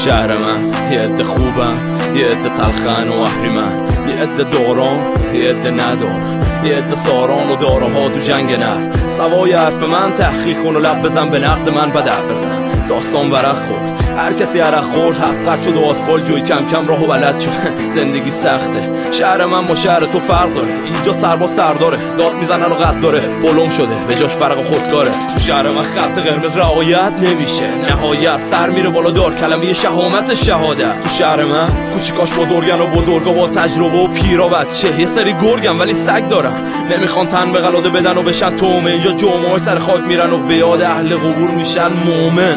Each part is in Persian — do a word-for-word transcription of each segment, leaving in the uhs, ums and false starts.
شهر من یه عده خوبم، یه عده تلخن و اهریمن، یه عده دوران، یه عده ندارن، یه عده ساران و داراها تو جنگ نه. سوای حرف من تحقیق کن و لب بزن به نقد من بد حرف بزن. داستان ورق خورد، هر کسی عرق خورد، حقیقت شد و آسفالت جوی کم کم راهو بلد شد. زندگی سخته، شهر من با شهر تو فرق داره. اینجا سرباز سرداره، داد میزنن و قد داره، بلوم شده به جاش فرق خودکاره. تو شهر من خط قرمز رعایت نمیشه، نهایت سر میره بالا دار کلمه شهامت شهادت. تو شهر من کوچیکاش بزرگن و بزرگا با تجربه و پیرا بچه. یه سری گرگن ولی سگ دارن، نمیخوان تن به قلاده بدن و بشن تومه. اینجا جمعه سر خاک میرن و به یاد اهل قبور میشن مومن.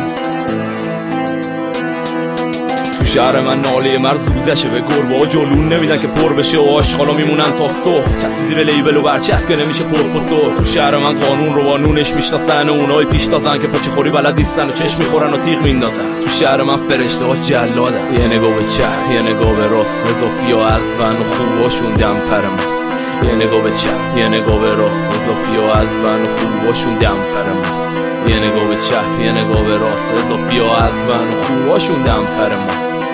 تو شهر من ناله مرزوزشه، به گربه ها جلون نمیدن که پر بشه و آشغالا میمونن تا صبح. کسی زیر لیبل و برچسب نمیشه پروفسور. تو شهر من قانون رو با نونش میشناسن و اونای پیش تازن که پاچه خوری بلد نیستن و چشم میخورن و تیغ میندازن. تو شهر من فرشته ها جلادن، یه نگاه به چپ یه نگاه به راست، اضافی ها از ون و خوباشون دم پر ماست. یه نگاه به چپ یه نگاه به راست، اضافی ها از ون و خوباشون دم پر ماست. یه نگاه به چپ یه نگاه به راست، اضافی ها از ون و خوباشون دم پر ماست.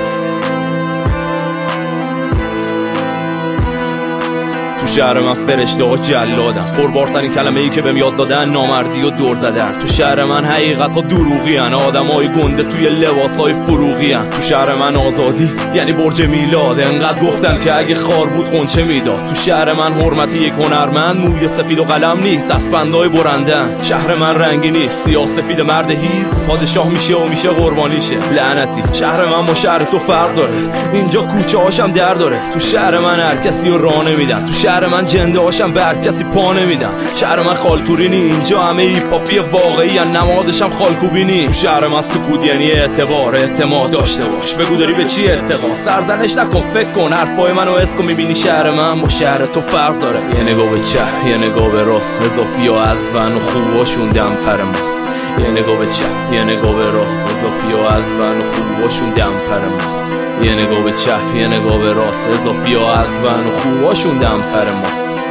تو شهر من فرشته ها جلادن، پربارترین کلمه ای که بهم یاد دادن نامردی و دور زدن. تو شهر من حقیقت ها دروغی هن، آدم های گنده توی لباس های فروغی هن. تو شهر من آزادی یعنی برج میلاد، انقدر گفتن که اگه خار بود خونچه میداد. تو شهر من حرمتی یک هنرمند موی سفید و قلم نیست، اسپندای برندن. شهر من رنگی نیست، سیاه سفید مرد هیز پادشاه میشه و میشه قربانیشه. لعنتی شهر من با شهر تو فرق داره، اینجا کوچه هاشم در داره. تو شهر من هر کسی رو راه نمیدن، تو شهر من جنده هاشم به هر کسی پا نمیدن. شهر من خالتوری نی، اینجا همه هیپاپی واقعی ان، نمادشم خالکوبی نی. تو شهر من سکوت یعنی اعتبار، اعتماد داشته باش، بگو داری به چی اتقا. سرزنش نکن، فکر کن، حرفای منو حس کن، میبینی شهر من با شهر تو فرق داره. یه نگاه به چپ یه نگاه به راست، اضافی ها از ون و خوباشون دم پر ماست. یه نگاه به چپ یه نگاه به راست، اضافی ها از ون و خوباشون دم پر ماست. یه نگاه به چپ یه نگاه به راست، اضافی ها از ون و خوباشون دم پر ماست.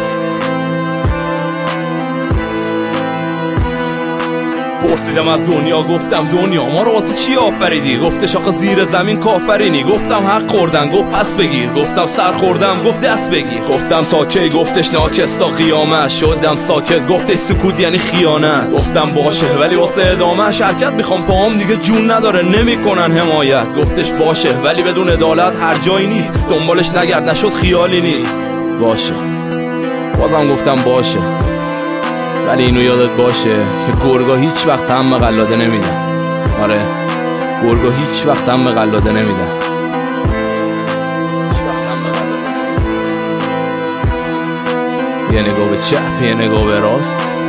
پرسیدم از دنیا، گفتم دنیا ما رو واسه چی آفریدی؟ گفتش آخه زیر زمین کافرینی. گفتم حق خوردن، گفت پس بگیر. گفتم سر خوردم، گفت دست بگیر. گفتم تا کی؟ گفتش ناکس تا قیامت. شدم ساکت، گفتش سکوت یعنی خیانت. گفتم باشه ولی واسه ادامه شرکت میخوام، پاهم دیگه جون نداره نمیکنن حمایت. گفتش باشه ولی بدون عدالت هر جایی نیست، دنبالش نگرد نشد خیالی نیست. باشه بازم گفتم باشه، ولی اینو یادت باشه که گرگا هیچ وقت هم به قلاده نمیدن. آره گرگا هیچ وقت هم به قلاده نمیدن. یه نگاه به چپ یه نگاه به راست،